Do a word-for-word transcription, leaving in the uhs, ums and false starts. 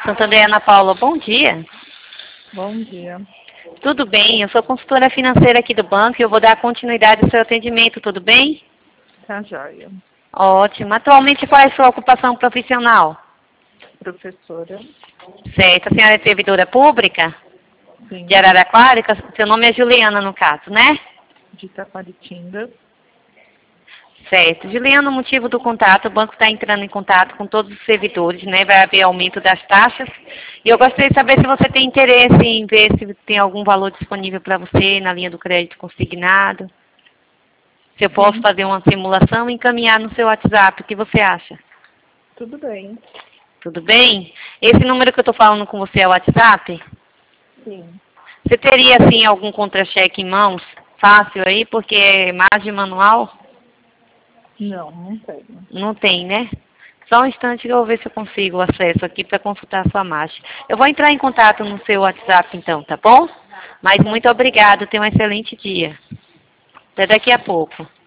Santander, Ana Paula, bom dia. Bom dia. Tudo bem, eu sou consultora financeira aqui do banco e eu vou dar continuidade ao seu atendimento, tudo bem? Tá joia. Ótimo. Atualmente, qual é a sua ocupação profissional? Professora. Certo. A senhora é servidora pública? Sim. De Araraquara? Seu nome é Juliana, no caso, né? De Taparitinga. Certo. Juliana, o motivo do contato, o banco está entrando em contato com todos os servidores, né? Vai haver aumento das taxas. E eu gostaria de saber se você tem interesse em ver se tem algum valor disponível para você na linha do crédito consignado. Se eu posso Sim. fazer uma simulação e encaminhar no seu WhatsApp, o que você acha? Tudo bem. Tudo bem? Esse número que eu estou falando com você é o WhatsApp? Sim. Você teria, assim, algum contra-cheque em mãos? Fácil aí, porque é margem manual? Não, não tenho. Não tem, né? Só um instante que eu vou ver se eu consigo o acesso aqui para consultar a sua margem. Eu vou entrar em contato no seu WhatsApp então, tá bom? Mas muito obrigada, tenha um excelente dia. Até daqui a pouco.